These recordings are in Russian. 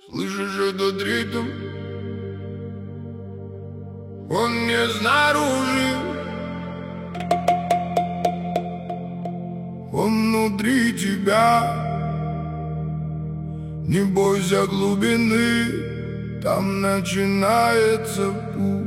Слышишь этот ритм? Он не снаружи, он внутри тебя. Не бойся глубины, там начинается путь.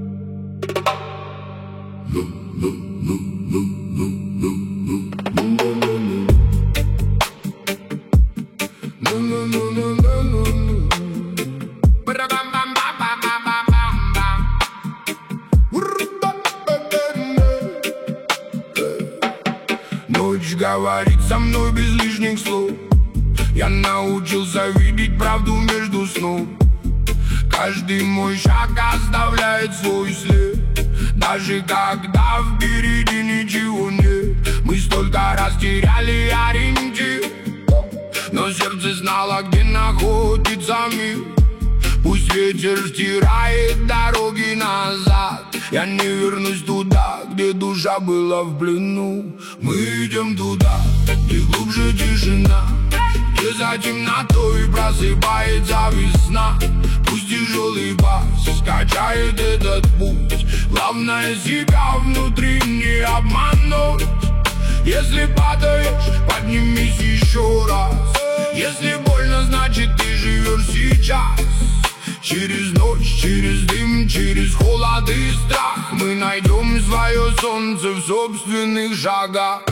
Ночь говорит со мной без лишних слов. Я научился видеть правду между снов. Каждый мой шаг оставляет свой след, даже когда впереди ничего нет. Мы столько раз теряли ориентир, но сердце знало, где находится мир. Пусть ветер стирает дороги назад, я не вернусь туда, где душа была в плену. Мы идем туда, где глубже тишина, где за темнотой просыпается весна. Пусть тяжелый бас скачает этот путь, главное себя внутри не обмануть. Если падаешь, поднимись еще раз. Если больно, значит ты живешь сейчас. Через ночь, через дым, через холод и страх мы найдем свое солнце в собственных шагах.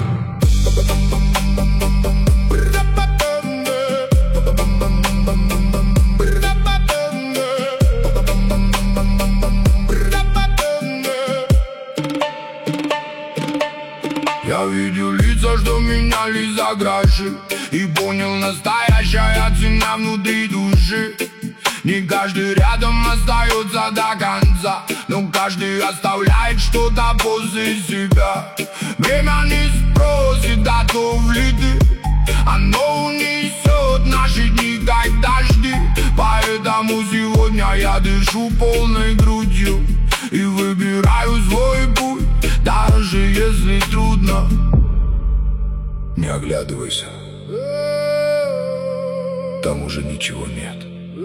Я видел лица, что менялись за гроши, и понял, настоящая цена внутри души. Не каждый рядом остается до конца, но каждый оставляет что-то после себя. Время не спросит, готов ли ты, оно унесет наши дни, как дожди. Поэтому сегодня я дышу полной грудью и выбираю свой путь, даже если трудно. Не оглядывайся, там уже ничего нет.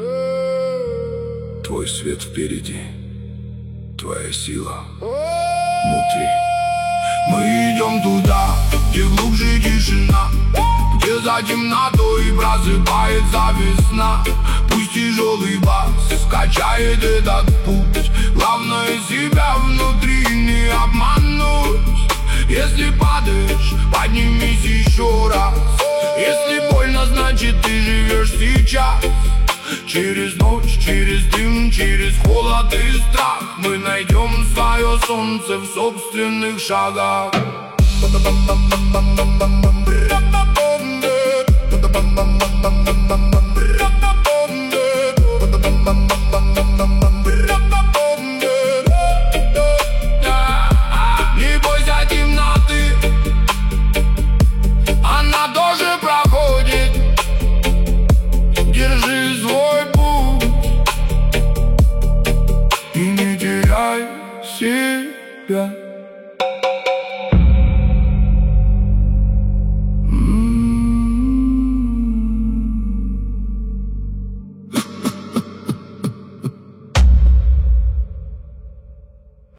Твой свет впереди, твоя сила внутри. Мы идем туда, где глубже тишина, где за темнотой просыпается весна. Пусть тяжелый бас скачает этот путь, главное себя внутри не обмануть. Если падаешь, поднимись еще раз. Если больно, значит ты живешь сейчас. Через ночь, через дым, через холод и страх мы найдем свое солнце в собственных шагах.